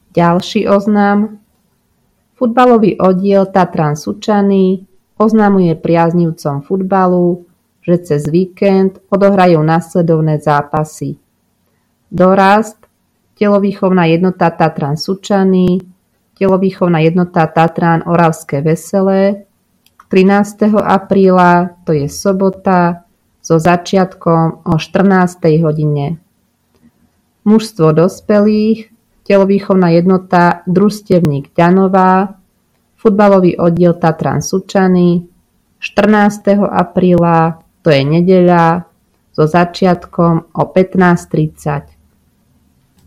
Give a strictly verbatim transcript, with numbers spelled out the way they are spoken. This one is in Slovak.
Ďalší oznam. Futbalový oddiel Tatran Sučany oznamuje priaznivcom futbalu, že cez víkend odohrajú nasledovné zápasy. Dorast, telovýchovná jednota Tatran Sučany, telovýchovná jednota Tatran Oravské Veselé, trinásteho apríla, to je sobota, so začiatkom o štrnástej hodine. Mužstvo dospelých, telovýchovná jednota Družstevník Ďanová, futbalový oddiel Tatran Sučany, štrnásteho apríla, to je nedeľa, so začiatkom o pätnásť tridsať.